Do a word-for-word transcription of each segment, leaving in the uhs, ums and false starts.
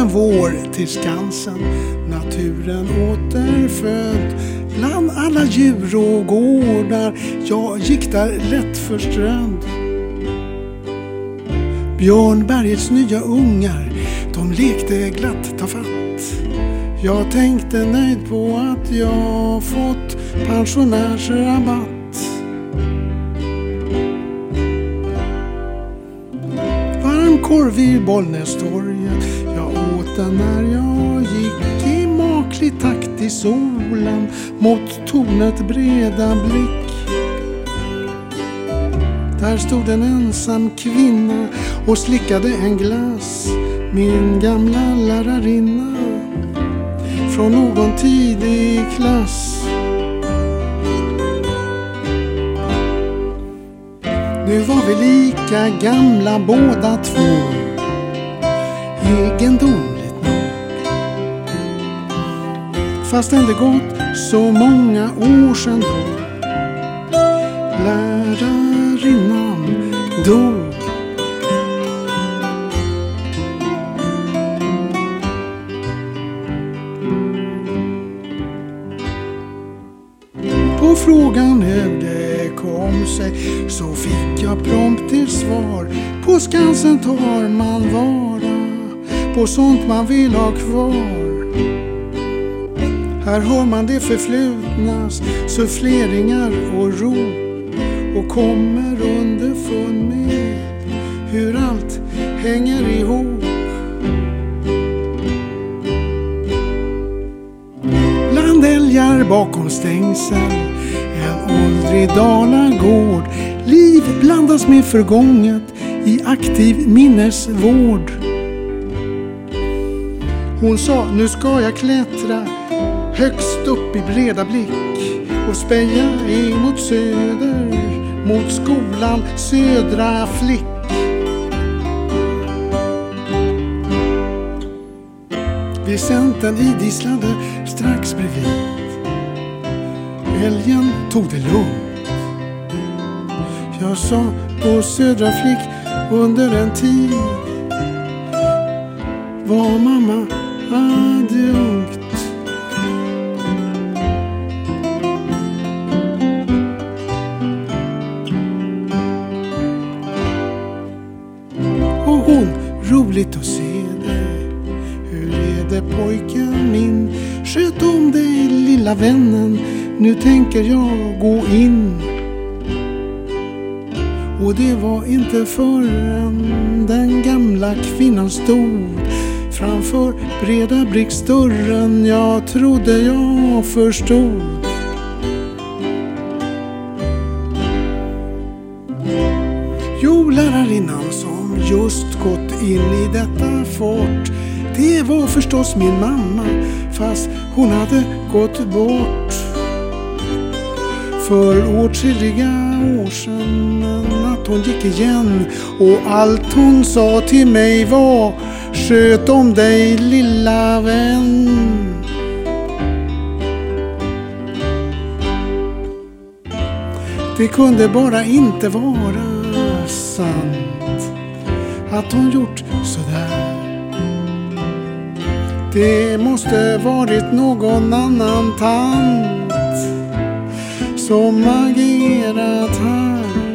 en vår till Skansen, naturen återfödd. Bland alla djur och gårdar, jag gick där lätt förströdd. Björnbergets nya ungar, de lekte glatt ta fatt. Jag tänkte nöjd på att jag fått pensionärsrabatt. Varmkorv i Bollnästorget, jag åt den när jag gick i maklig takt i solen mot tornet breda blick. Där stod en ensam kvinna och slickade en glass, min gamla lärarinna från någon tidig klass. Nu var vi lika gamla båda två, egendomligt nog. Fastän det gått så många år sedan då. Lärarinnan dog. På frågan hur det kom sig så fick jag prompt till svar. På Skansen tar man vara på sånt man vill ha kvar. Här hör man det förflutnas suffleringar och rop och kommer underfund med hur allt hänger ihop. Bland älgar bakom stängsel, en åldrig dalagård. Liv blandas med förgånget i aktiv minnesvård. Hon sa, nu ska jag klättra högst upp i breda blick och speja emot söder, mot skolan Södra Flick. Vid centern idisslade strax bredvid. Älgen tog det lugnt. Jag sa på Södra Flick under en tid var mamma adjunkt. Och hon, roligt att se dig. Hur är det pojken min? Sköt om dig lilla vännen. Nu tänker jag gå in. Och det var inte förrän den gamla kvinnan stod framför breda bricksdörren jag trodde jag förstod. Jo, lärarinnan som just gått in i detta fort, det var förstås min mamma, fast hon hade gått bort för åtskilliga år sedan. Att hon gick igen och allt hon sa till mig var: sköt om dig lilla vän. Det kunde bara inte vara sant att hon gjort sådär. Det måste varit någon annan tant som agerat här.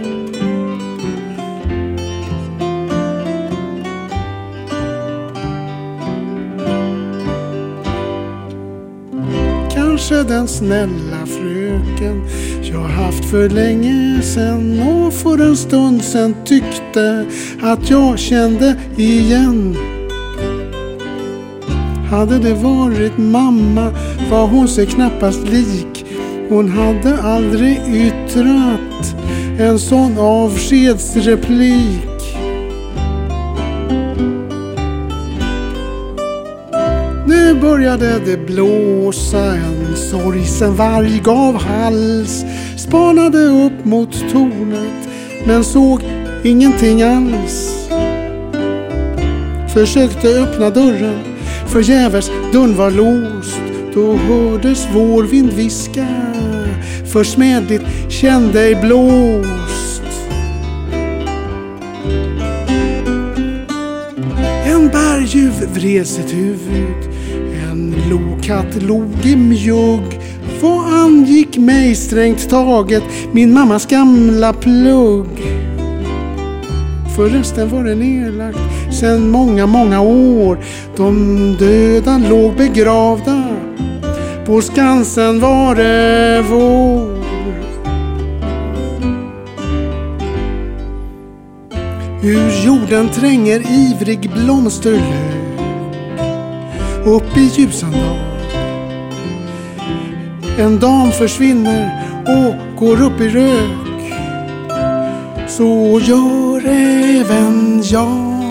Kanske den snälla fröken jag haft för länge sen och för en stund sen tyckte att jag kände igen. Hade det varit mamma var hon sig knappast lik. Hon hade aldrig yttrat en sån avskedsreplik. Nu började det blåsa, en sorgsen varg gav hals. Spanade upp mot tornet men såg ingenting alls. Försökte öppna dörren, förgäves, dörren var låst. Då hördes vår vind viska, försmädligt, känn dig blåst. En berg Varje djur vred sitt huvud. En lokatt log i mjugg. Vad angick mig strängt taget min mammas gamla plugg? Förresten var den nedlagt sedan många, många år. De döda låg begravda. På Skansen var det vår. Ur jorden tränger ivrig blomsterlöv upp i ljusan dag. En dam försvinner och går upp i rök. Så gör även jag.